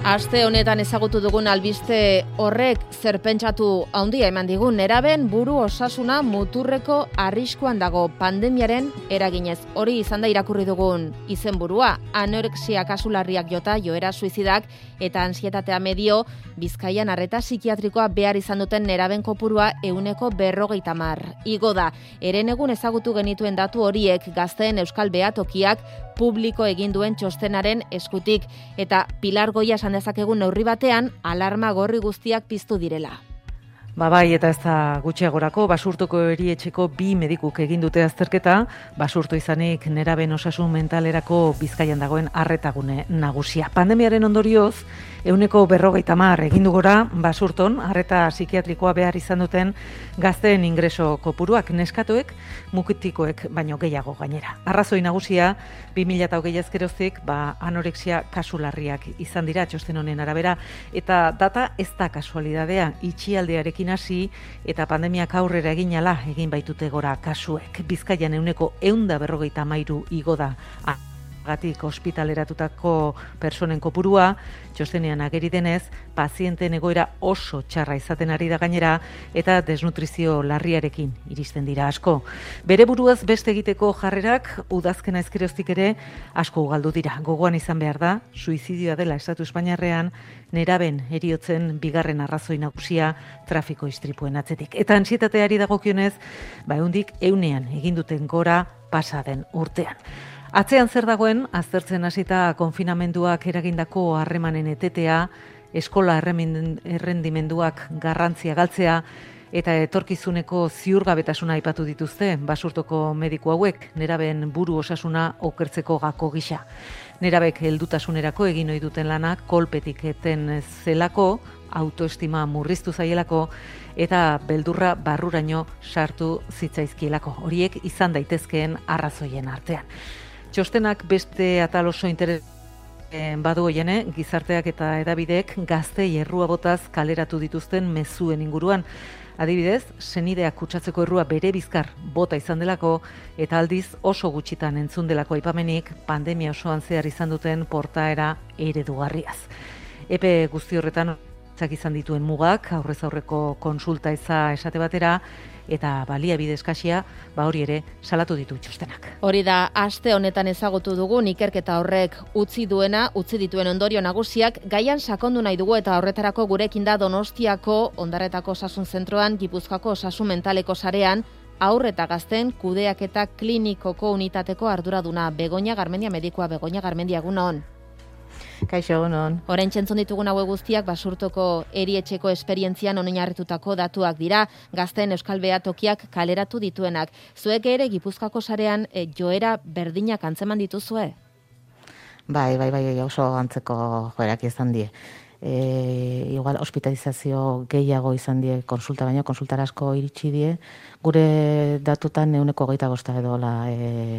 Aste honetan ezagutu dugun albiste horrek zerpentsatu handia eman digun neraben buru osasuna muturreko arriskuan dago pandemiaren eraginez. Hori izan da irakurri dugun izenburua, anorexia kasularriak jota joera suizidak eta ansietatea medio Bizkaian arreta psikiatrikoa behar izan duten neraben kopurua 150. Igo da, herenegun ezagutu genituen datu horiek gazteen euskal behatokiak publiko egin duen txostenaren eskutik eta Pilar Goia esan dezakegun neurri batean alarma gorri guztiak piztu direla. Bai, eta ez da gutxiagorako, Basurtoko erietxeko 2 medikuk egin dute azterketa, Basurto izanik neraben osasun mentalerako Bizkaian dagoen arretagune nagusia. Pandemiaren ondorioz, 150 egin du gora Basurton, arreta psikiatrikoa behar izan duten gazteen ingreso kopuruak, neskatoek, mukitikoek baino gehiago gainera. Arrazoi nagusia, 2020 ezkeroztik, anorexia kasularriak izan dira txosten honen arabera, eta data ez da kasualidadea, itxialdearekin hasi eta pandemiak aurrera egin ala egin baitute gora kasuek. Bizkaian 153 igo da gatik ospitaleratutako personen kopurua, txostenean ageri denez, pazienteen egoera oso txarra izaten ari da gainera eta desnutrizio larriarekin iristen dira asko. Bere buruaz beste egiteko jarrerak udazkena ezkeroztik ere asko ugaldu dira. Gogoan izan behar da, suizidioa dela Estatu Espainiarrean, neraben heriotzen bigarren arrazoi nagusia trafiko istripuen atzetik. Eta antsietateari dagokionez, ehundik 100 egin duten gora pasa den urtean. Atzean zer dagoen, aztertzen hasita konfinamenduak eragindako harremanen etetea, eskola errendimenduak garrantzia galtzea, eta etorkizuneko ziurgabetasuna aipatu dituzte Basurtoko mediku hauek, neraben buru osasuna okertzeko gako gisa. Nerabek heldutasunerako egin ohi duten lanak kolpetik eten zelako, autoestima murriztu zaielako, eta beldurra barruraino sartu zitzaizkielako. Horiek izan daitezkeen arrazoien artean. Txostenak beste atal oso interes badu hoiene, gizarteak eta edabideek gaztei errua botaz kaleratu dituzten mezuen inguruan. Adibidez, senideak kutsatzeko errua bere bizkar bota izan delako eta aldiz oso gutxitan entzun delako aipamenik pandemia osoan zehar izan duten portaera eredugarriaz. Epe guzti horretan izan dituen mugak, aurrez aurreko konsulta eza esate batera, eta baliabide eskasia, hori ere salatu ditu txostenak. Hori da, aste honetan ezagutu dugun ikerketa horrek utzi dituen ondorio nagusiak, gaian sakondu nahi dugu eta horretarako gurekin da Donostiako Ondarretako Osasun Zentroan, Gipuzkoako Osasun Mentaleko sarean, haur eta gazten kudeaketa klinikoko unitateko arduraduna, Begoña Garmendia medikua. Begoña Garmendia, egunon. Kaixo, egunon. Orain txentzun ditugun haue guztiak Basurtoko erietxeko esperientzian oinarritutako datuak dira, gazten euskal behatokiak kaleratu dituenak. Zuek ere Gipuzkoako sarean joera berdinak antzeman dituzue? Bai, oso antzeko joerak izan die. Igual hospitalizazio gehiago izan die konsulta, baina konsultara asko iritsi die. Gure datutan 125 edola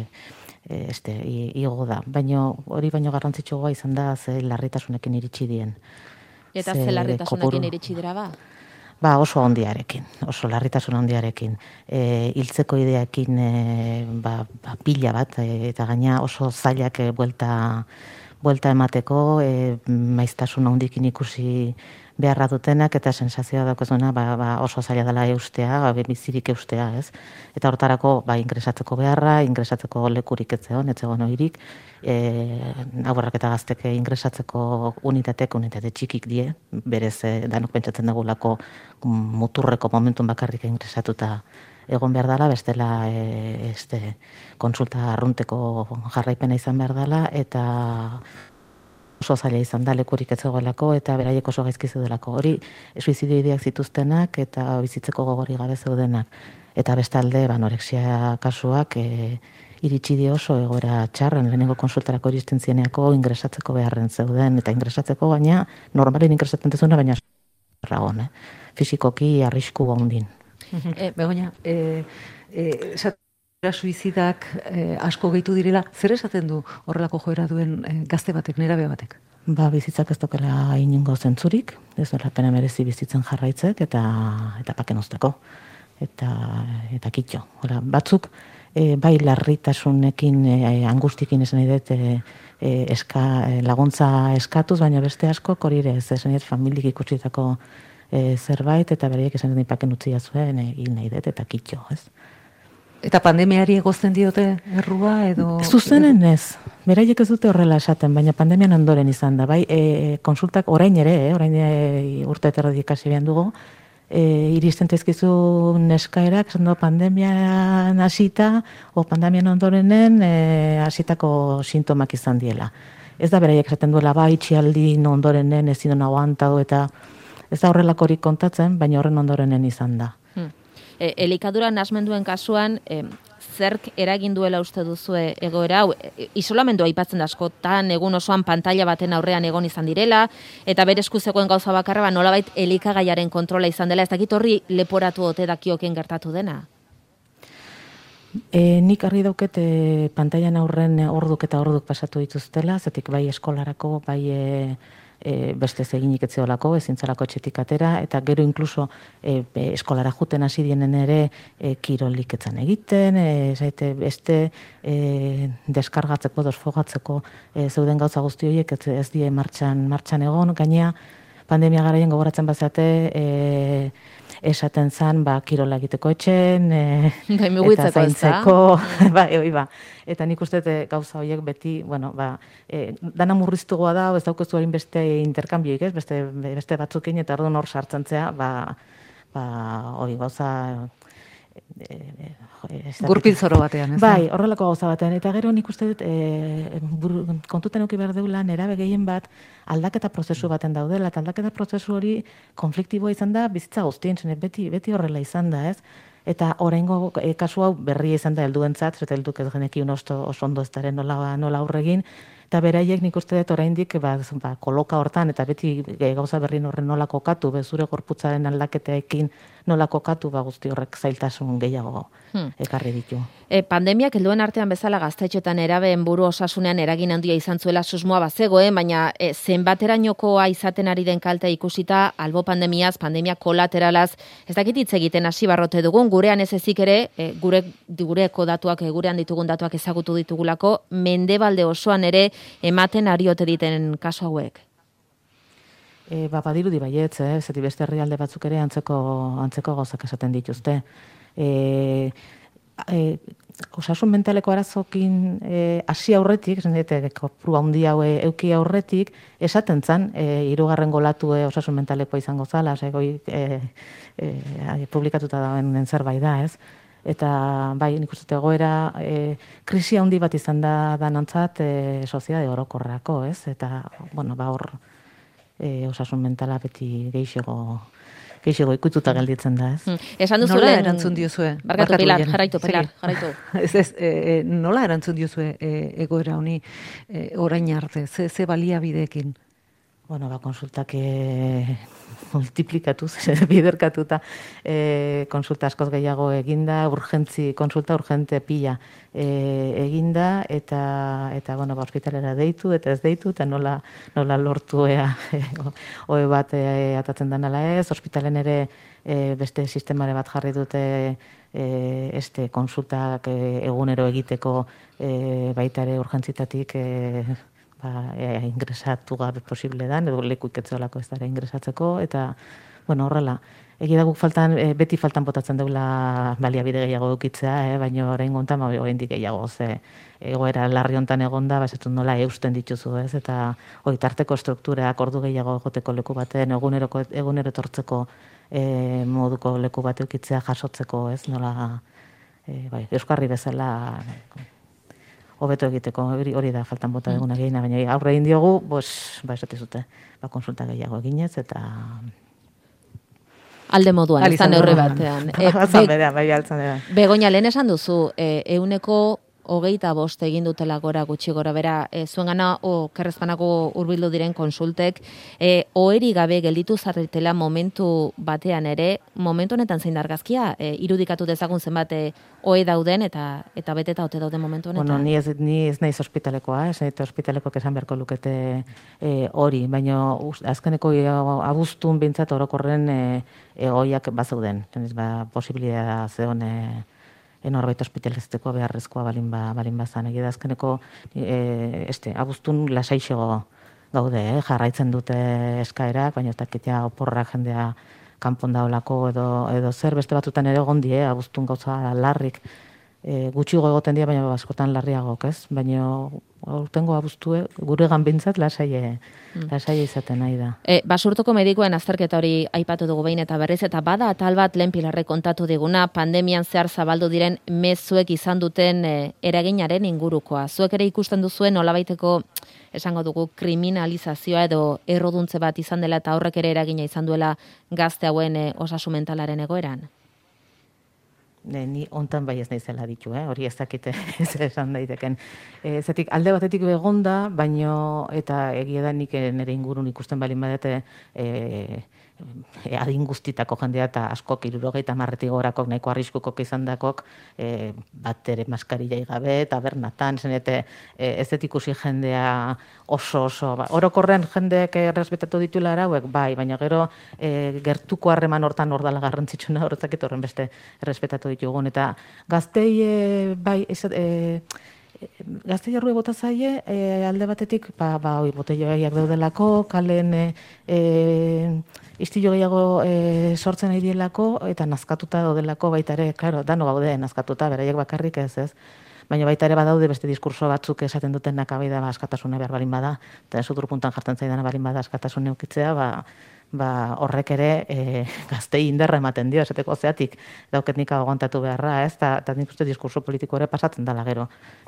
igo da, baina hori baino garrantzitsua izan da ze larritasunekin iritsi dien. Eta ze larritasunekin iritsi dira ba? Oso ondiarekin, oso larritasun ondiarekin. Hiltzeko ideakin pila bat, eta gaina oso zailak buelta emateko, maiztasun handikin ikusi beharra dutenak, eta sensazioa daukezuna oso zaila dela eustea, bizirik eustea, ez? Eta hortarako ingresatzeko beharra, ingresatzeko lekurik etzeon ohirik, haurrak eta gazteke ingresatzeko unitate txikik die, berez danok pentsatzen dugulako muturreko momentun bakarrik ingresatuta egon behar dela, bestela konsulta arrunteko jarraipena izan behar dela, eta oso zaila izan da lekurik ez zegoelako eta beraiek oso gaizki zeudelako. Hori suizidio ideak zituztenak eta bizitzeko gogori gabe zeudenak. Eta bestalde anorexia kasuak iritsi dio oso egoera txarren, lehenengo konsultarako iristen zieneako ingresatzeko beharren zeuden, eta ingresatzeko baina normalen ingresatzen dezuna, baina ragon, fisikoki arrisku handin. Begoña, suizidak asko gehitu direla, zer esaten du horrelako joera duen gazte batek, nerabe batek? Bizitzak ez dokela inongo zentzurik, ez dela pena merezi bizitzen jarraitzek eta paken uzteko. Eta kitxo. Batzuk bai larritasunekin, angustikin esan dut, laguntza eskatuz, baina beste askok hori ere ez, esan dut familik ikusitako zerbait, eta bereiek esan dut ipaken utzia zuen, egin nahi dut, eta kitxo, ez? Eta pandemiari egozten diote errua edo... Zuzenen ez. Beraiek ez dute horrela esaten, baina pandemian ondoren izan da. Bai, konsultak orain ere, urte terredi ikasi behar dugu, iristen tezkizu neskaerak, esan du pandemian hasita, o pandemian ondorenen hasitako sintomak izan diela. Ez da beraiek esaten duela, bai, itxialdi ondorenen, ez zidon aguantadu, eta ez da horrelakorik kontatzen, baina horren ondorenen izan da. Elikadura nasmenduen kasuan, zerk eragin duela uste duzue egoera hau? Isolamendua aipatzen da askotan, egun osoan pantalla baten aurrean egon izan direla, eta bere esku zegoen gauza bakarra, nolabait elikagaiaren kontrola izan dela, ez dakit horri leporatu ote dakioken gertatu dena? Nik argi dauket pantailan aurren orduk eta orduk pasatu dituztela, zetik bai eskolarako, bai beste eginik etzeolako, ezintzalako etxetik atera, eta gero inkluso eskolara juten hasi dienen ere kirolik etzan egiten, beste deskargatzeko, dosfogatzeko zeuden gauza guzti horiek ez die martxan egon, gainea pandemia garaien gogoratzen bazate, esaten zan, kirola egiteko etxen, eta zaintzeko, eta nik uste gauza horiek beti, dana murriztugoa da, ez daukezu hain beste interkambioik, beste batzukin, eta orduan hor sartzen zea, hori gauza... Gurpil zoro batean, ez da? Bai, horrelako gauza batean. Eta gero nik uste dut, kontuten euki behar deula, nerabe gehien bat, aldaketa prozesu baten daudela, eta aldaketa prozesu hori konfliktiboa izan da, bizitza guztien, beti horrela izan da, ez? Eta oraingo kasu hau berria izan da helduentzat, zeta helduk ez genekin oso ondo ez daren nola aurregin, eta beraiek nik uste dut oraindik koloka hortan, eta beti gauza berrin horren nola kokatu, zure gorputzaren aldaketeekin nola kokatu, guzti horrek zailtasun gehiago ekarri ditu. Pandemiak helduen artean bezala gaztetxetan erabeen buru osasunean eragin handia izan zuela susmoa bazegoen, baina zenbaterainokoa izaten ari den kaltea ikusita, albo pandemiaz, pandemia kolateralaz, ez dakit hitz egiten hasi barrote dugun, gurean ez ezik ere, gureko datuak, gurean ditugun datuak ezagutu ditugulako, mendebalde osoan ere ematen ariote diten kasu hauek. Badirudi baietz, zeti beste herrialde batzuk ere antzeko gauzak esaten dituzte. Osasun mentaleko arazokin hasi aurretik, esan dite, kopuru handi hau euki aurretik, esaten zan, 3. olatu osasun mentalekoa izango zala, publikatuta dauen zerbait da, ez? Eta bai, nik uste egoera krisi handi bat izan da danantzat soziedade orokorrako, ez? Eta, hor osasun mentala beti gehiago ikututa gelditzen da, ez? Esan duzu nola erantzun diozue? Barkatu, Pilar, jarraitu. Nola erantzun diozue egoera honi orain arte? Ze baliabideekin? Konsultak multiplikatuz, biderkatuta, konsulta askoz gehiago eginda, konsulta urgente pila eginda, eta ospitalera deitu, eta ez deitu, eta nola lortu oe bat atatzen den ala ez, ospitalen ere beste sistemare bat jarri dute konsultak egunero egiteko baita ere urgentzitatik ingresatu gabe posible da, edo leku iketzeolako ez dara ingresatzeko, eta, horrela, egia guk beti faltan botatzen deula baliabide gehiago eukitzea, baina orain gontan, oraindik gehiago, egoera larri hontan egonda, esatzen nola eusten dituzu, ez, eta tarteko strukturak ordu gehiago egoteko leku baten, egunero etortzeko moduko leku bat eukitzea jasotzeko, ez, nola, euskarri bezala, hobeto egiteko, hori da faltan bota duguna gehiena, baina aurre egin diogu, esatizute, konsulta gehiago eginez, eta... Alde moduan, ez da neurri batean. Altzan bera. Begoña, lehen esan duzu, 125 egin dutela gutxi gora bera, zuengana kerrezpanako hurbildu diren konsultek, oheri gabe gelditu zarretela momentu batean ere, momentu honetan zein argazkia, irudikatu dezagun zenbat ohe dauden eta beteta ote dauden momentu honetan. Ni ez naiz ospitalekoa, ez naiz ospitalekoak esan beharko lukete hori, baina azkeneko abuztun bintzat orokorren egoiak bazeuden, posibilitatea zeon norbait ospitalizateko beharrezkoa balin bazan. Egia da azkeneko abuztun lasaixo gaude, jarraitzen dute eskaerak, baina ez dakitea oporrak jendea kanpon daolako edo zer, beste batzutan ere egon die, abuztun gauza larrik gutxiago egoten dira, baina askotan larriagok, ez? Baina aurtengo abuztue guregan bintzat lasai izaten nahi da. Basurtuko medikuen azterketa hori aipatu dugu behin eta berriz, eta bada atal bat lehen Pilarrek kontatu diguna, pandemian zehar zabaldu diren mezuek izan duten eraginaren ingurukoa. Zuek ere ikusten duzuen nolabaiteko esango dugu kriminalizazioa edo erroduntze bat izan dela eta horrek ere eragina izan duela gazte hauen osasun mentalaren egoeran? Ni hontan bai ez naizela ditu, hori ez dakite ez esan daiteken. Zetik alde batetik egonda, baino eta egia da nik nire ingurun ikusten balin badete adin guztitako jendea eta askok 70 gorakok nahiko arriskukok izandakok bat ere maskarillai gabe eta bernatan zenete ez dut ikusi jendea oso orokorren jendeek errespetatu dituela arauek bai, baina gero gertuko harreman hortan ordala garrantzitsuna horretzakit horren beste errespetatu ditugun eta gaztei bai gazte jarrue bota zaie, alde batetik, botelloiak daudelako, kalen istilo gehiago sortzen nahi dielako, eta nazkatuta daudelako baita ere, klaro, dano gaude nazkatuta, beraiek bakarrik ez. Baina baita ere badaude beste diskurso batzuk esaten duten nakabaida askatasuna behar balin bada, eta puntan jartzen zaidana balin bada askatasuna eukitzea, horrek ere gaztei indarra ematen dio, esateko zeatik dauket nik aguantatu beharra, ez? Eta nik uste diskurso politiko ere pasatzen dela gero.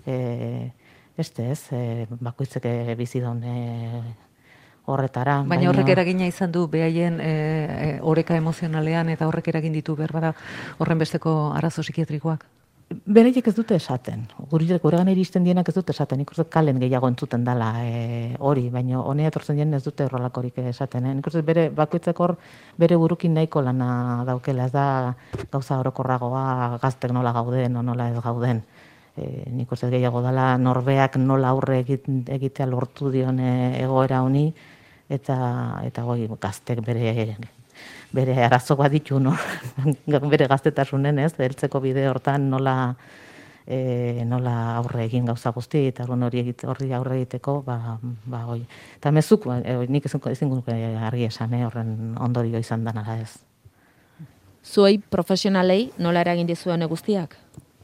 Bakoitzek bizi daun horretara. Baina horrek eragina izan du behaien oreka emozionalean eta horrek eragin ditu behar bada horren besteko arazo psikiatrikoak? Beraiek ez dute esaten. Guregan iristen dienak ez dute esaten. Nik uste kalen gehiago entzuten dela hori, baina honea etortzen dien ez dute horrelakorik esaten. Nik uste bakoitzek hor bere burukin nahiko lana daukela. Ez da gauza orokorragoa gaztek nola gauden o nola ez gauden. Nik uste gehiago dela norbeak nola aurre egitea lortu dion egoera honi eta gaztek bere arazo bat ditu, bere gaztetasunen, ez, heltzeko bide hortan nola aurre egin gauza guzti, eta horri aurre egiteko, hoi. Eta mezuk, nik ezin gunuke argi esan, horren ondorio izan denara ez. Zuei profesionalei nola eragin dizuen guztiak?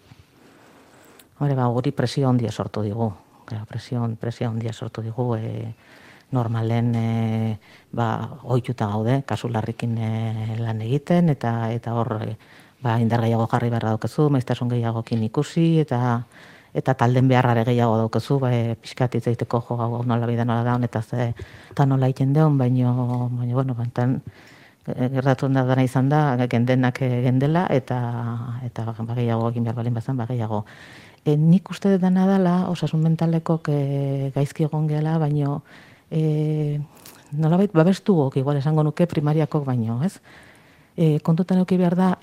Guri presio handia sortu digu. Presio handia sortu digu, normalen ohituta gaude, kasu larrikin lan egiten, eta hor indar gehiago jarri beharra daukezu, maiztasun gehiagokin ikusi, eta talden beharrare gehiago daukezu, pixkat hitz egiteko jo gau nola bida nola daun, eta nola egiten deun, baino, bantan, gertatu dana izan da, gendenak gendela, eta gehiago egin behar balin bazan, gehiago. Nik uste dena dela, osasun mentalekok gaizki egon gehala, baino, nolabait babestugok, igual esango nuke primariakok baino, ez? Kontutan euki behar da,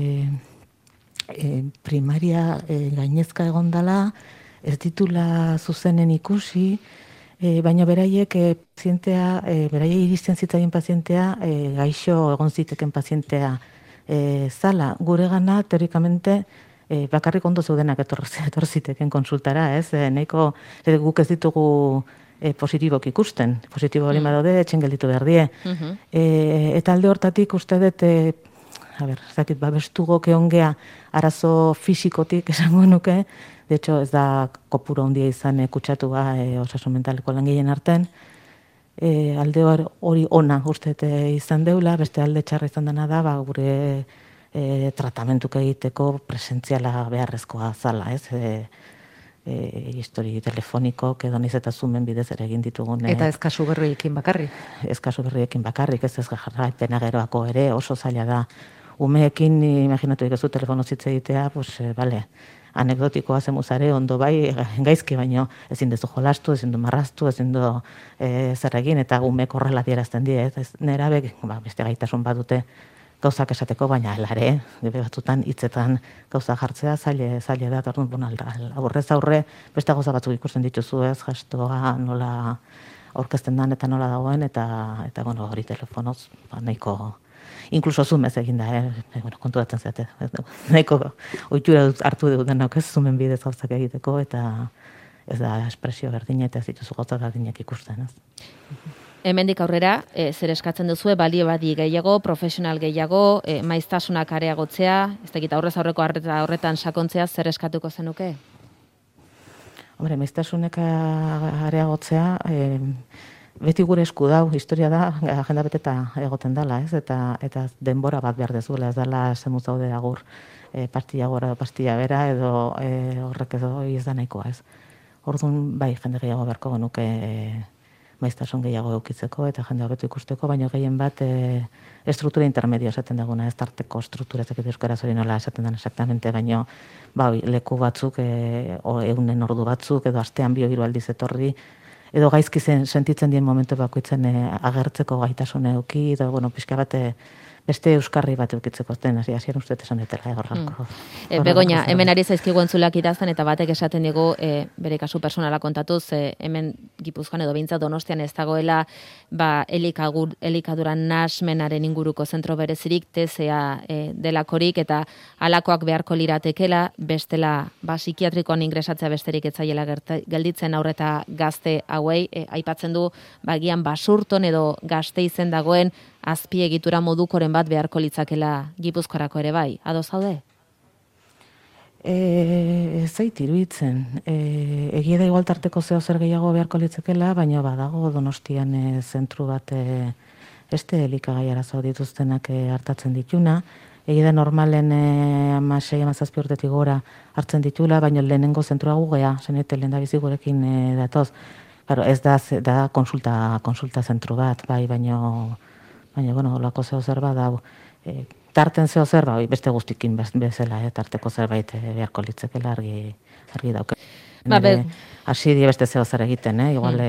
primaria gainezka egon dela, ez ditula zuzenen ikusi, baina beraiek pazientea, beraiek iristen zitzaien pazientea, gaixo egon ziteken pazientea zala. Guregana, teorikamente, bakarrik ondo zeudenak etorziteken konsultara, ez? Nahiko guk ez ditugu positibok ikusten. Positibo bali badaude, etxen gelditu behar die. Eta alde hortatik uste dut, babestugok eongea arazo fisikotik esango nuke, de hecho ez da kopuro handia izan kutsatua osasun mentaleko langileen arten, alde hori ona uste izan deula, beste alde txarra izan dena da, gure tratamentuk egiteko presentziala beharrezkoa zala, ez? Histori telefoniko, edo naiz eta zumen bidez ere egin ditugun. Eta ez kasu berriekin bakarrik? Ez kasu berriekin bakarrik, ez jarraipena geroako ere, oso zaila da. Umeekin, imaginatu ikezu telefono zitze egitea, anekdotikoa zemuzare, ondo bai, gaizki baino, ezin dezu jolastu, ezin du marraztu, ezin du zer egin, eta umeek horrela dierazten die, nerabek, beste gaitasun badute, gauzak esateko, baina helare, batzutan hitzetan gauza jartzea zaile da, aurrez aurre, beste gauza batzuk ikusten dituzu ez, gestoa nola aurkezten dan eta nola dagoen, eta hori telefonoz, nahiko inkluso zumez egin da, bueno, konturatzen zate. Nahiko ohitura hartu dudanak ez zumen bidez gauzak egiteko, eta ez da espresio berdina eta ez dituzu gauza berdinak ikusten, ez. Hemendik aurrera, zer eskatzen duzue, balio badi gehiago, profesional gehiago, maiztasunak areagotzea, ez dakit aurrez aurreko horretan sakontzea, zer eskatuko zenuke? Hombre, maiztasunek areagotzea, beti gure esku dau, historia da, agenda beteta egoten dela, ez? Eta denbora bat behar dezuela, ez dela semuz daude agur, pastilla gora edo pastilla bera, edo horrek edo ez da nahikoa, ez? Orduan, bai, jende gehiago beharko genuke maiztasun gehiago eukitzeko eta jende hobeto ikusteko, baina gehien bat estruktura intermedio esaten daguna, ez tarteko struktura, ez dakit euskaraz hori nola esaten den exactamente, baina leku batzuk, egunen ordu batzuk, edo astean 2-3 aldiz etorri, edo gaizki sentitzen dien momentu bakoitzen agertzeko gaitasun euki, edo, bueno, pixka bat beste euskarri bat eukitzeko zen, hasieran uste esan detela, horrelako. Begoña, hemen ari zaizkigu entzulak idazten, eta batek esaten digu, bere kasu personala kontatuz, hemen Gipuzkoan edo behintzat Donostian ez dagoela, elikadura nahasmenaren inguruko zentro berezirik, TSA delakorik, eta halakoak beharko liratekela, bestela, psikiatrikoan ingresatzea besterik etzaiela gelditzen aurreta gazte hauei, aipatzen du, bagian basurton edo gazte izen dagoen, azpiegitura modukoren bat beharko litzakela Gipuzkoarako ere bai. Ados zaude? Zait iruditzen. Egia da igual tarteko zeo zer gehiago beharko litzakela, baina badago Donostian zentru bat beste elikagai arazo dituztenak hartatzen dituna. Egia da normalen 16-17 urtetik gora hartzen ditula, baina lehenengo zentrua gugea, zenete lehen da bizi gurekin datoz. Claro, ez da konsulta zentru bat, bai, baina bueno, olako zeo zer bat dau. Tarten zeo zer, beste guztikin bezala, tarteko zerbait beharko litzekela argi dauke. Hasi die beste zeo zer egiten, igual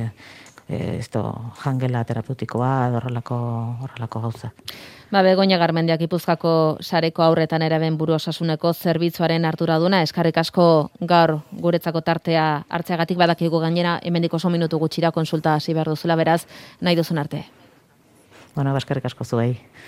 jangela terapeutikoa, horrelako gauzak. Begoña Garmendiak Gipuzkoako sareko aurretan eraben buru osasuneko zerbitzuaren arduraduna, eskarrik asko gaur guretzako tartea hartzeagatik, badakigu gainera, hemendik oso minutu gutxira konsulta hasi behar duzula, beraz, nahi duzun arte. Bueno, eskerrik asko zuei.